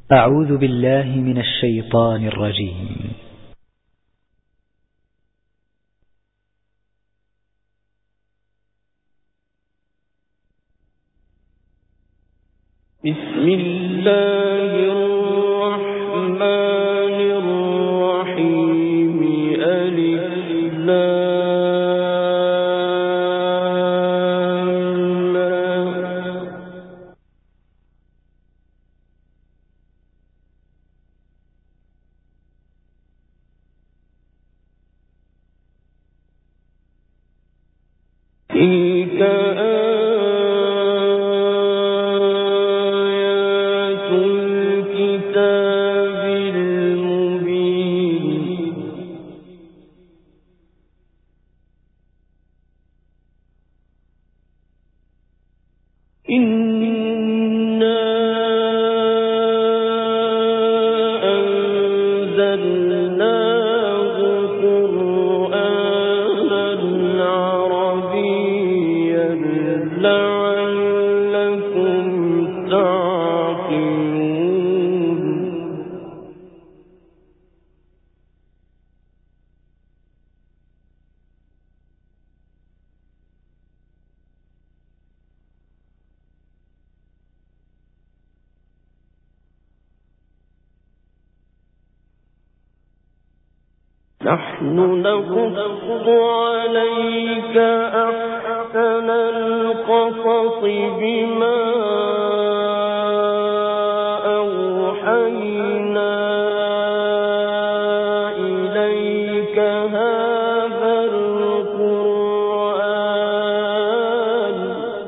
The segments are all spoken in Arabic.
أعوذ بالله من الشيطان الرجيم. بسم الله الرحمن الرحيم. ألف لام تلك آيات الكتاب المبين. إنا أنزلناه قرآنا عربيا لعلكم تعقلون. نحن نقص عليك أحسن القصص بما أوحينا إليك هذا القرآن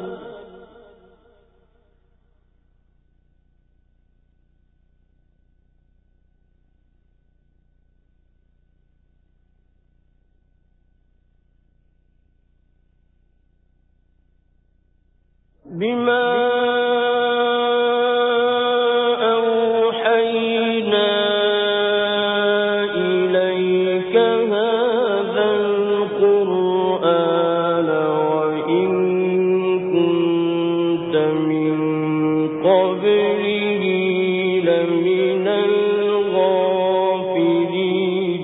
وإن كنت من قبله لمن الغافلين.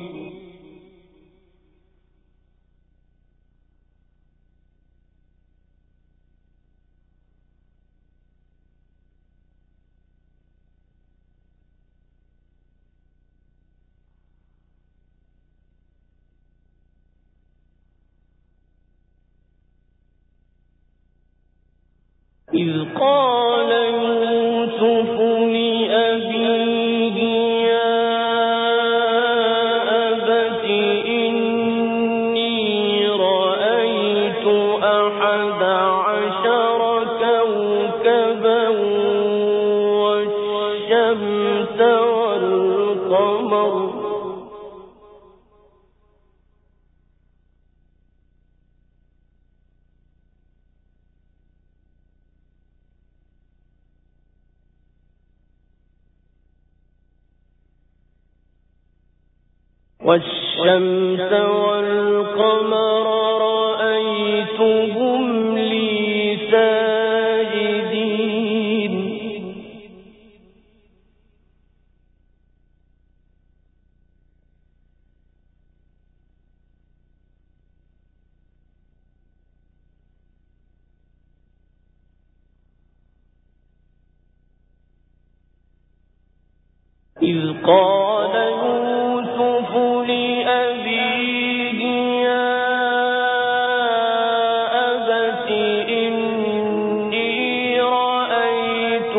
إذ قال يوسف لأبيه يا أبت إني رأيت 11 كوكبا والشمس والقمر رأيتهم لي ساجدين. إذ قال يوسف لأبيه يا أبت إني رأيت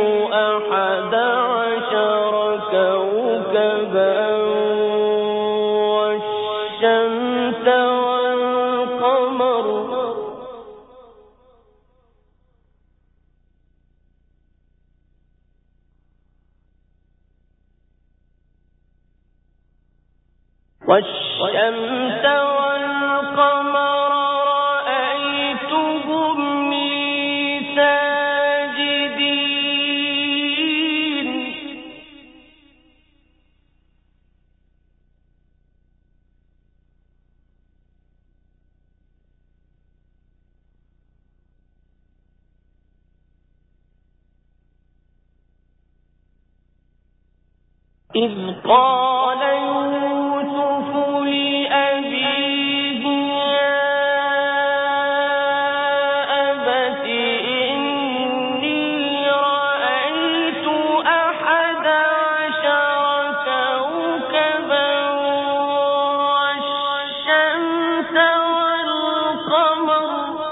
11 كوكبا والشمس والقمر رأيتهم لي ساجدين. إذ قال يوسف لأبيه يا أبت إني رأيت 11 كوكبا والشمس والقمر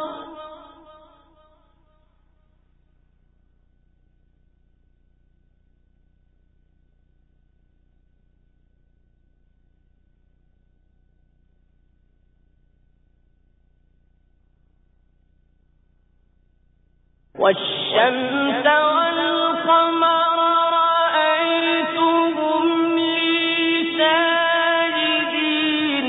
رأيتهم لي ساجدين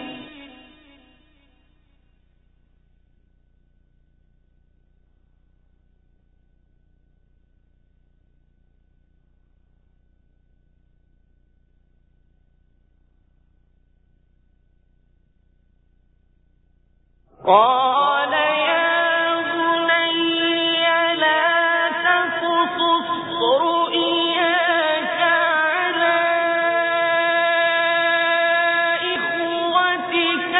قال يا بني لا تقصص رؤياك على إخوتك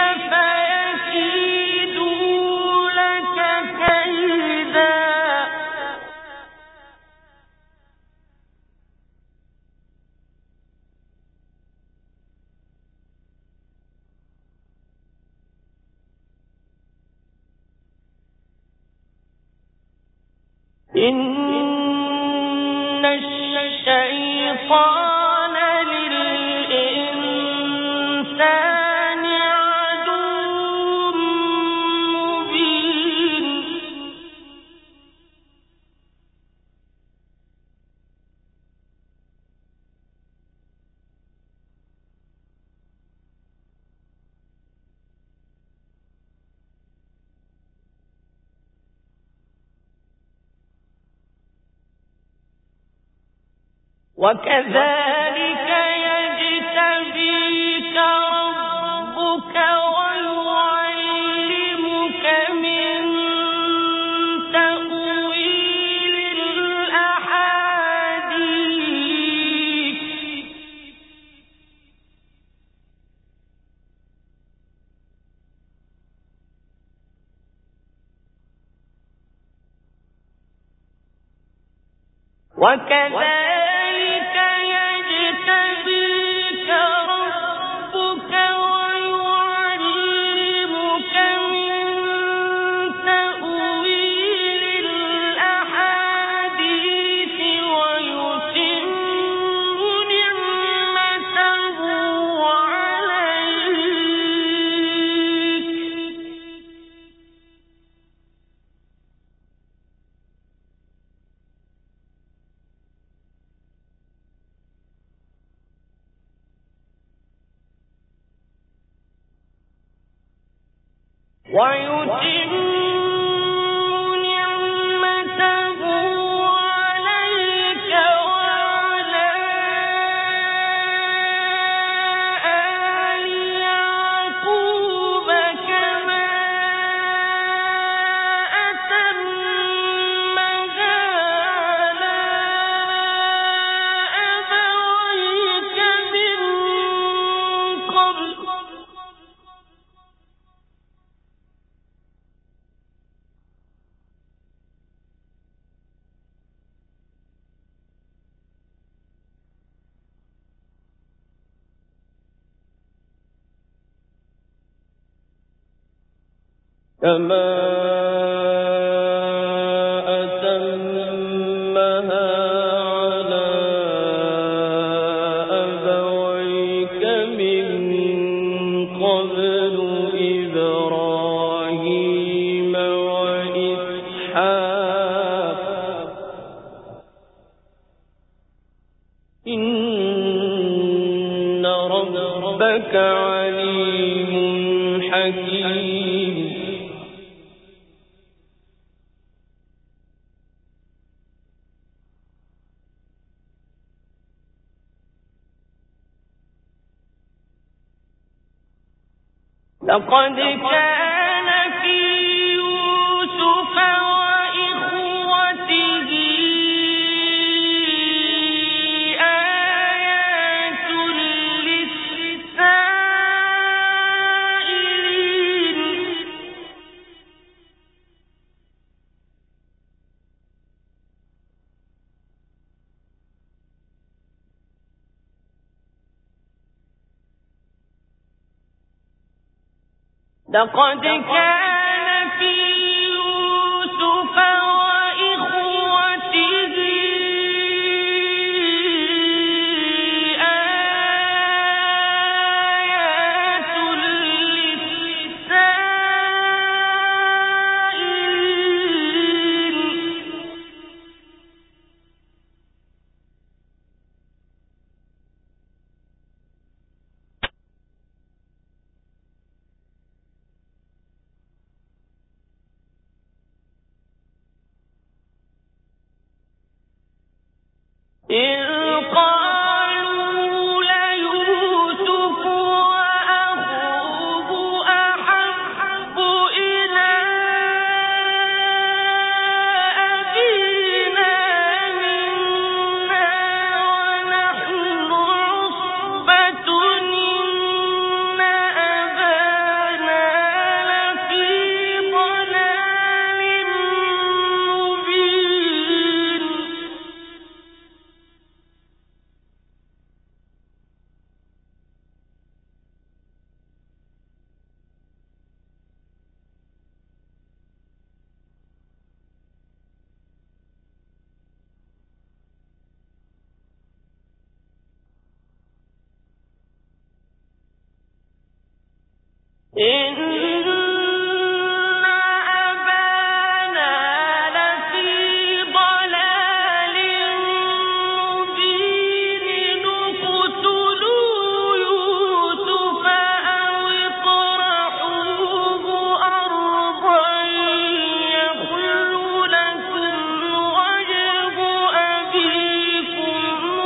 فيكيدوا لك كيدا إن الشيطان للإنسان عدو مبين وكذلك يجتبيك ربك ويعلمك من تأويل الأحاديث وكذلك يجتبيك ربك ويعلمك من تأويل الأحاديث ويتم نعمته عليك وعلى آل يعقوب كما أتمها على أبويك من قبل كما أتمها على أبويك من قبل إبراهيم وإسحاق إن ربك عليم حكيم لقد كان في يوسف وإخوته آيات لقد كان في يوسف وإخوته آيات للسائلين. إذ قالوا ليوسف وأخوه أحب إلى أبينا منا ونحن عصبة إن أبانا لفي ضلال مبين. إن أبانا لفي ضلال مبين. اقتلوا يوسف أو اطرحوه أرضا يخل لكم وجه أبيكم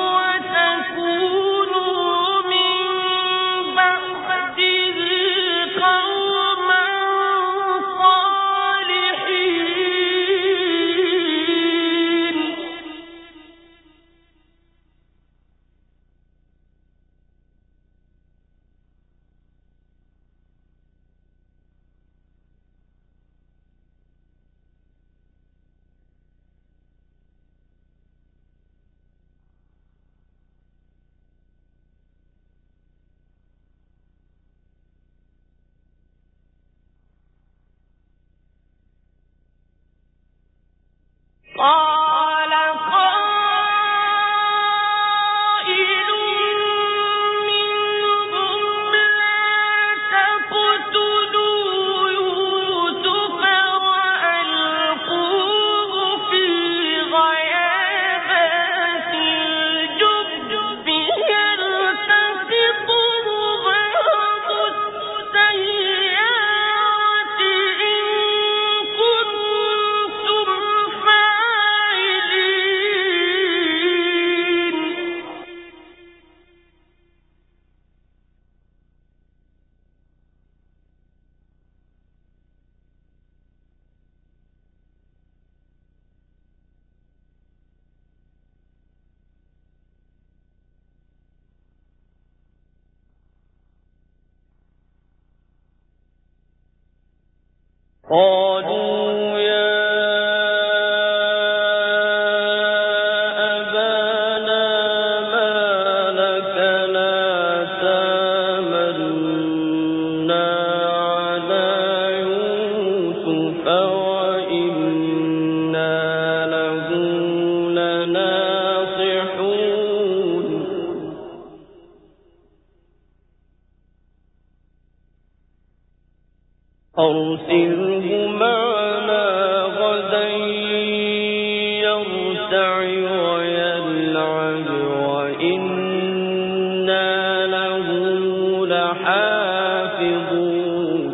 وتكونوا من بعده قوما صالحين. قال قائل منهم لا تقتلوا يوسف وألقوه في غيابات الجب يلتقطه بعض السيارة إن كنتم فاعلين. قالوا يا أبانا ما لك لا تامنا على يوسف وإنا له لناصحون. أرسله معنا غدا يرتع ويلعب وإنا له لحافظون.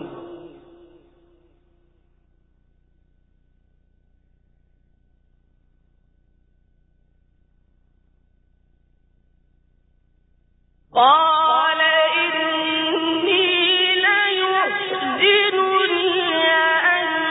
قال إني ليحزنني أن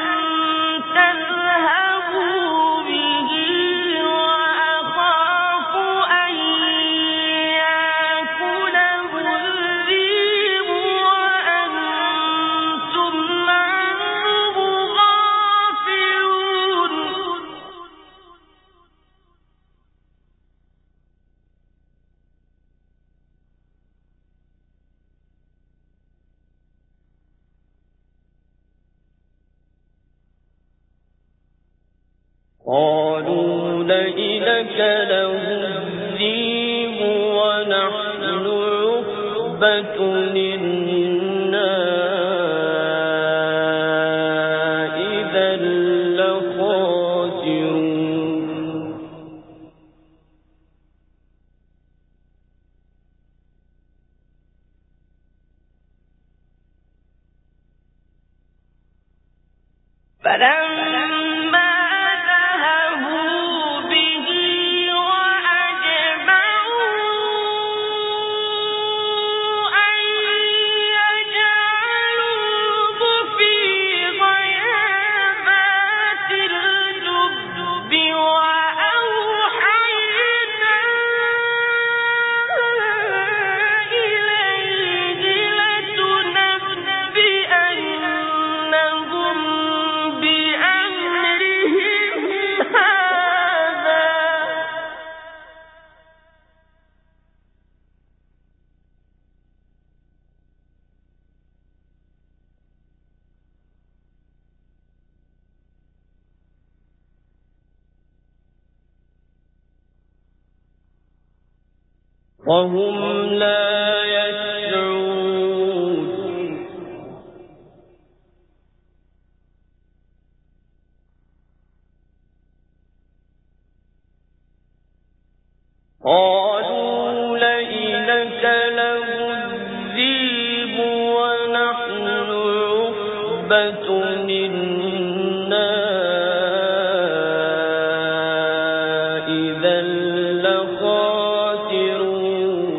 قالوا لئن أكله الذئب ونحن عصبة إنا إذا لخاسرون فلما ذهبوا به وأجمعوا أن يجعلوه في غيابات الجب وأوحينا إليه لتنبئنهم بأمرهم هذا وهم لا يشعرون قالوا لئن أكله الذئب ونحن عصبة إنا إذا لخاسرون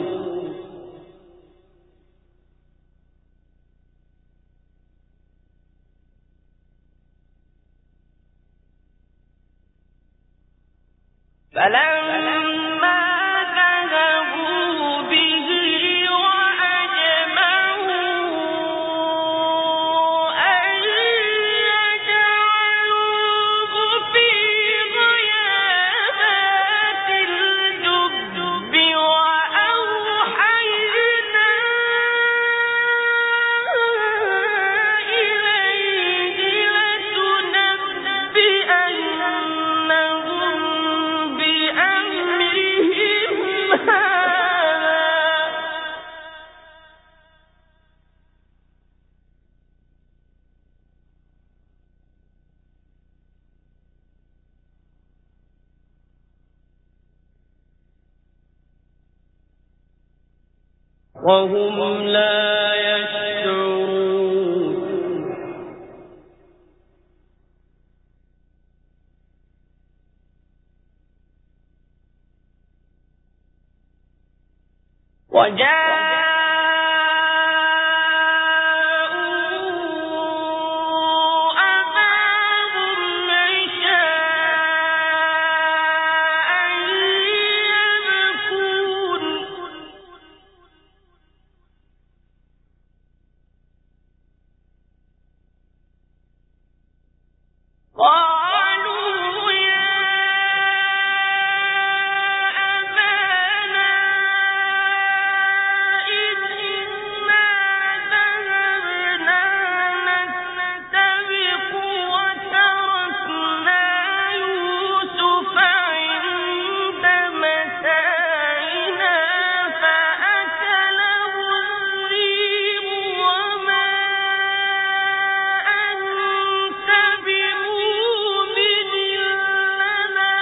فلما ذهبوا به وأجمعوا أن يجعلوه في غيابات الجب وأوحينا إليه لتنبئنهم بأمرهم هذا وهم لا يشعرون وجاءوا أباهم عشاء يبكون قالوا يا أبانا إنا ذهبنا نستبق وتركنا يوسف عند متاعنا فأكله الذئب وما أنت بمؤمن لنا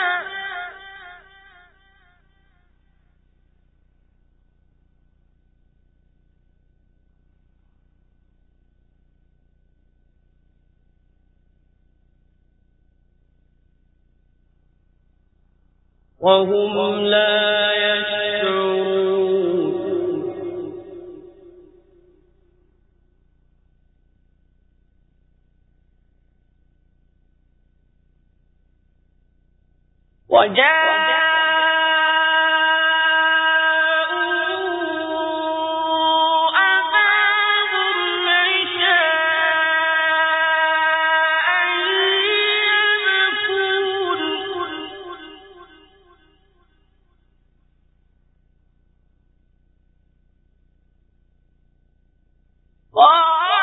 وهم لا يشعرون أباهم عشاء يبكون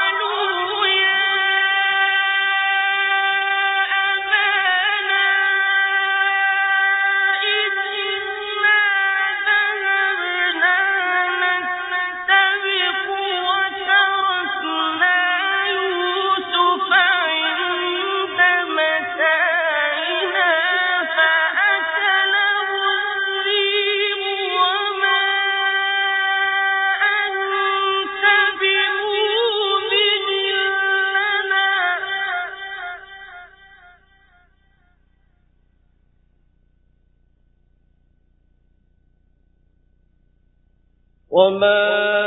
قالوا يا أبانا وما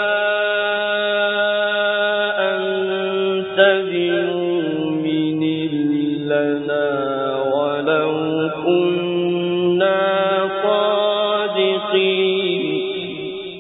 أنت بمؤمن لنا ولو كنا صادقين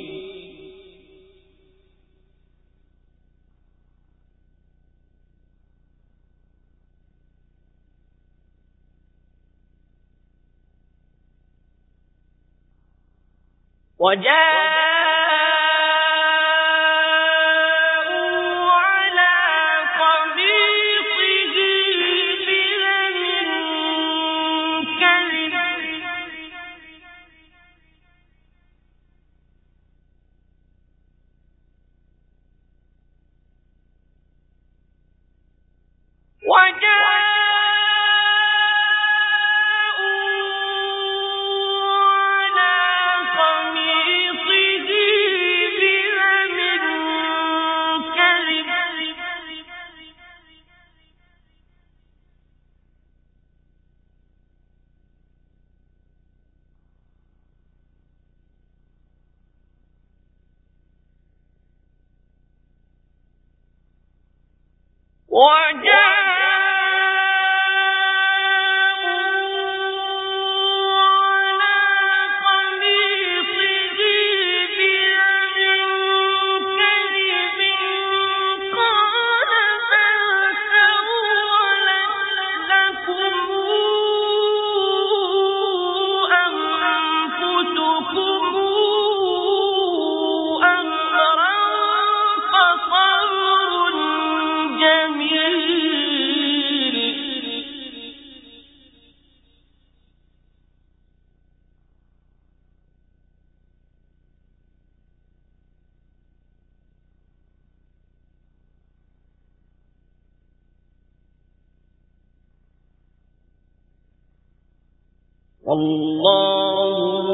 والله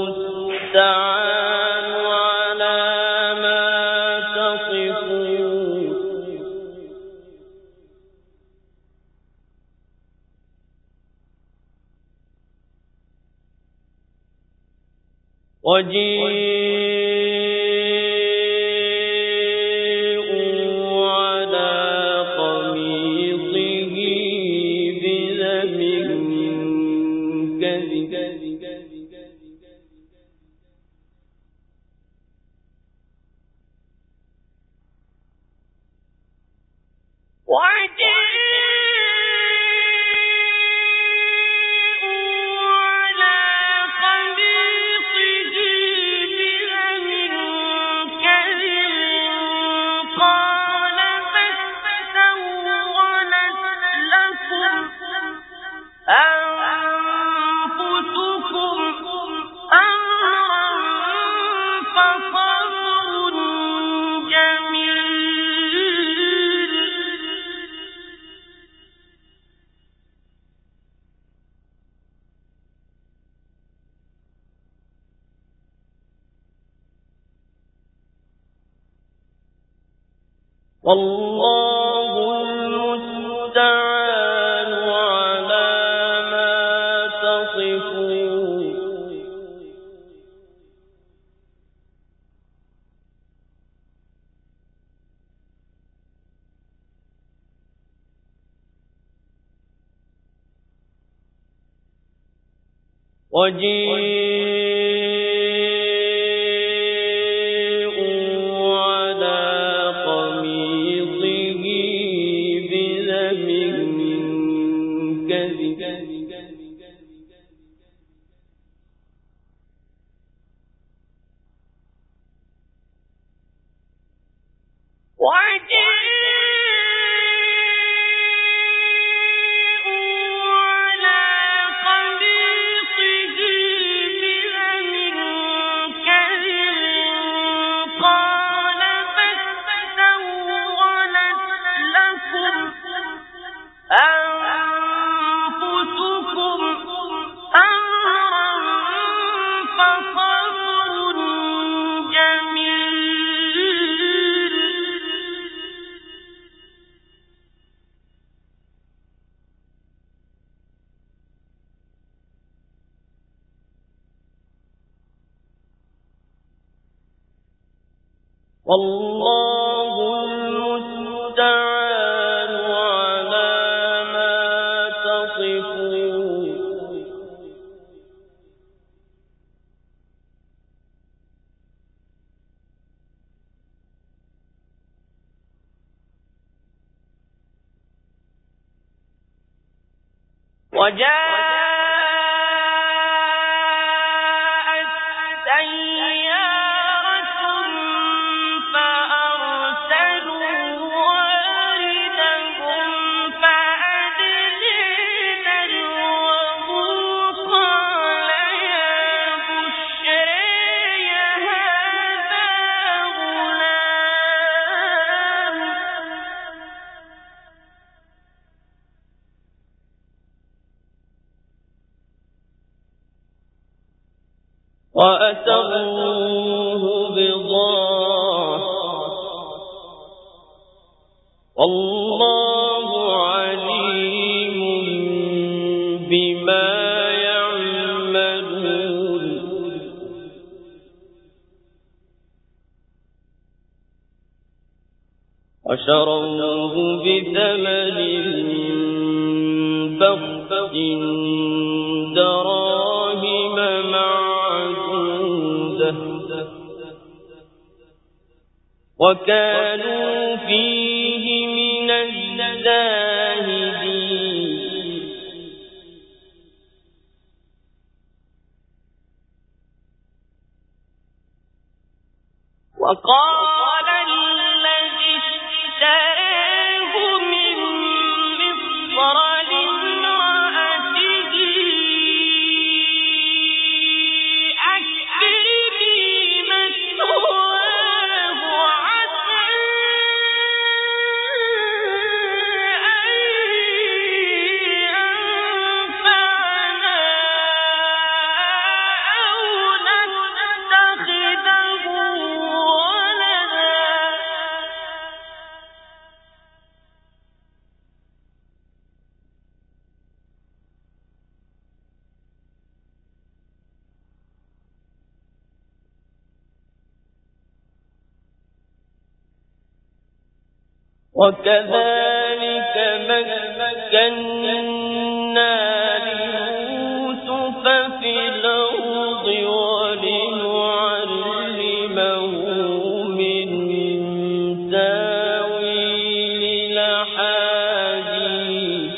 المستعان على ما تصفون وجيءوا على قميصه بدم كذب والله المستعان على ما تصفون وجيءوا على قميصه بدم كذب وجيءوا على قميصه والله المستعان على ما تصفون وجاءت سيارة فأرسلوا واردهم فأدلى دلوه قال يا بشرى هذا غلام وأسروه بضاعة والله عليم بما يعملون وشروه بثمن بخس دراهم معدودة وكانوا فيه من الزاهدين وقال الذي اشتراه من مصر لامرأته أكرمي مثواه عسى أن ينفعنا أو نتخذه ولدا وكذلك مكنا ليوسف في الأرض ولنعلمه من تاويل الأحاديث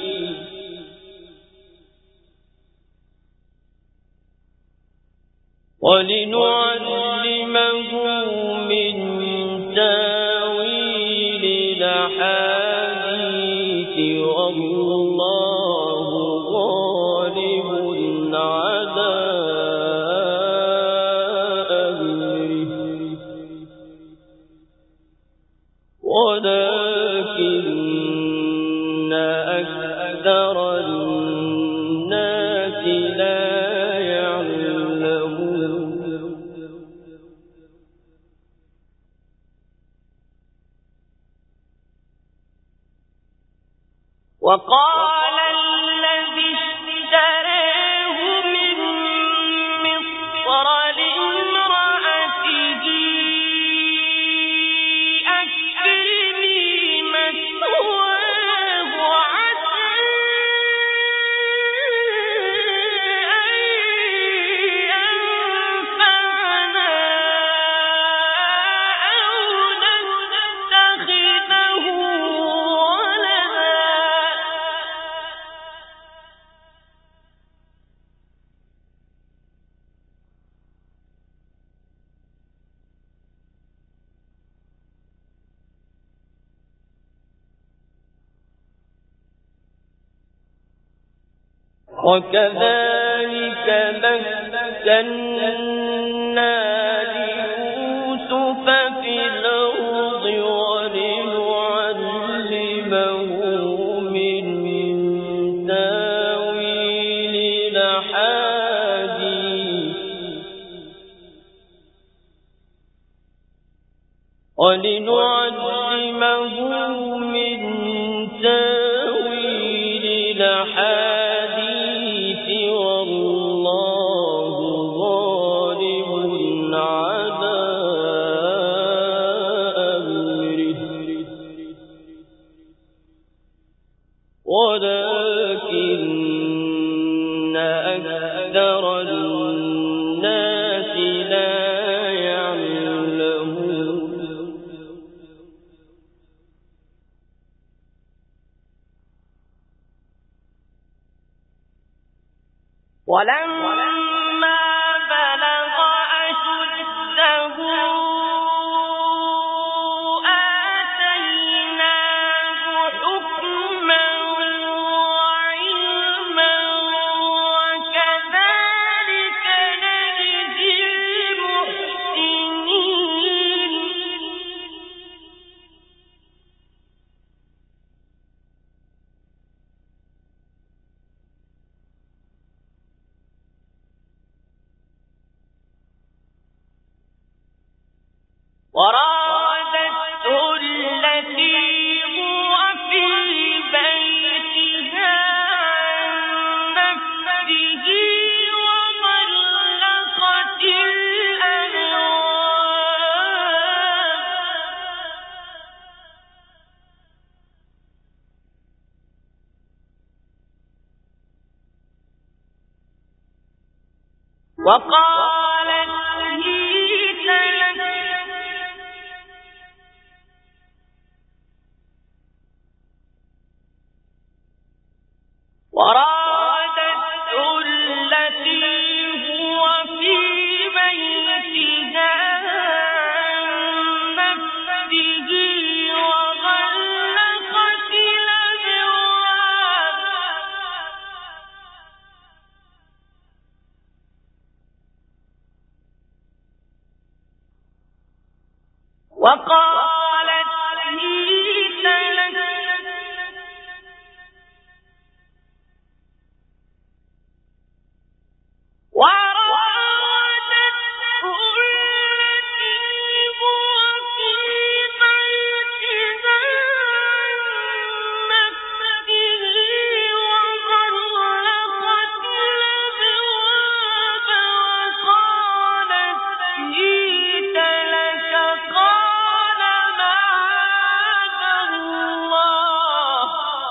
والله غالب على أمره ولكن أكثر الناس لا يعلمون وقال الذي اشتراه من مصر لامرأته أكرمي مثواه عسى أن ينفعنا أو نتخذه ولدا وكذلك مكنا ليوسف في الأرض ولنعلمه من تاويل الأحاديث والله غالب على وراودته التي هو في بيتها عن نفسه وغلقت الأبواب وقالت هيت لك وراودته التي هو في بيتها عن نفسه وغلقت الأبواب وقالت هيت لك وراودته التي هو في بيتها عن نفسه وغلقت الأبواب وقالت هيت لك قال معاذ الله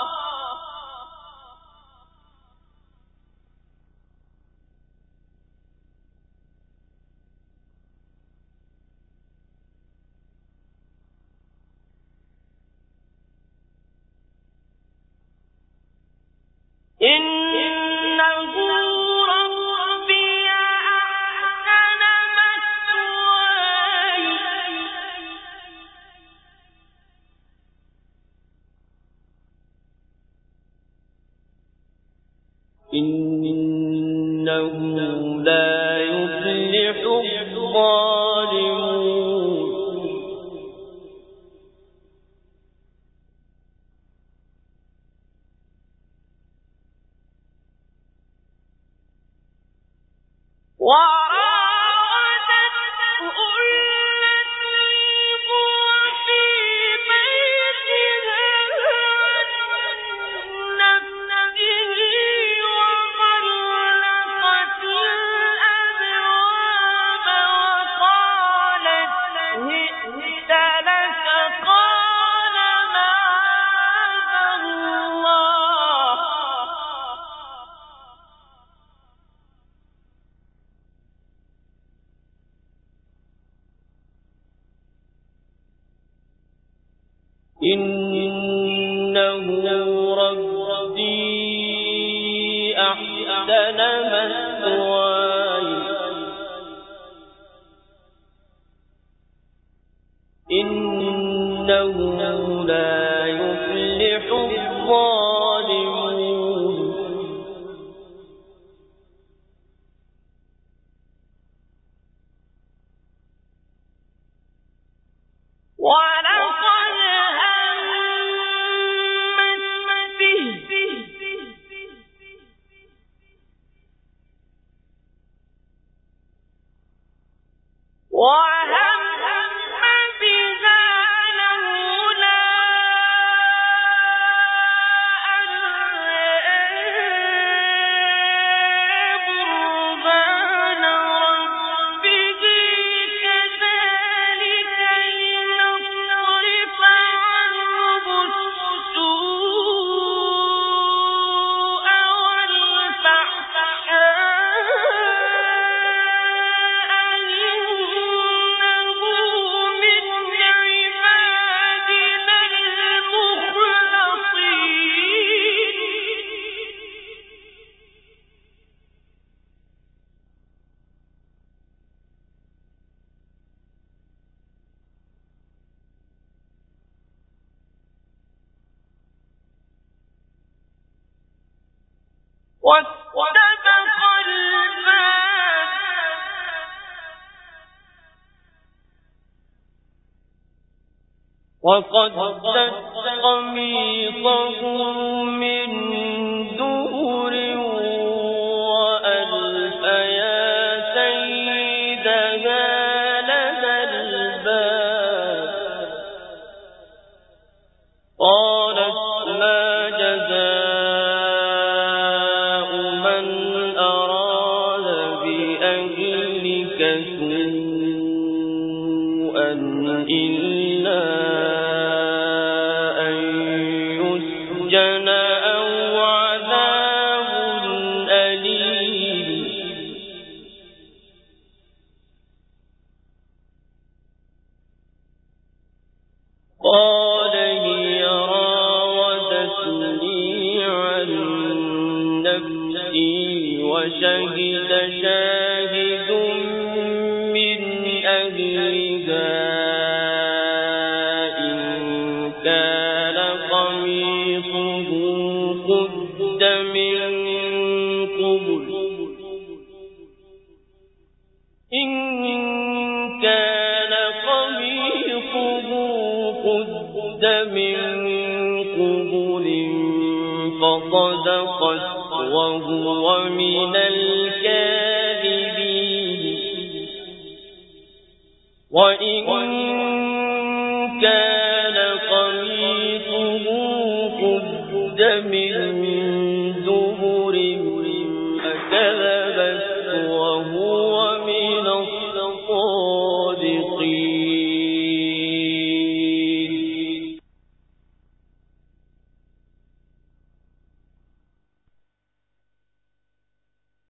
إنه ربي أحسن مثواي إنه لا يفلح الظالمون وراودته التي هو في بيتها عن نفسه وغلقت الأبواب وقالت هئت لك قال معاذ الله إنه ربي أحسن مثواي إنه لا يفلح الظالمون ولقد همت به وهم بها لولا أن برهان ربه كذلك لنصرف عنه السوء والفحشاء إنه من عبادنا المخلصين واستبق الباب وقدت قميصه من دور وألف يا سيدها لدى الباب أهلك سوءا إلا أن يسجن أو عذاب أليم قال هي راودتني عن نفسي وشهد شاهد من أهلها إن كان قميصه قد من قبل فصدقت وهو من الكاذبين وإن كان قميصه قد من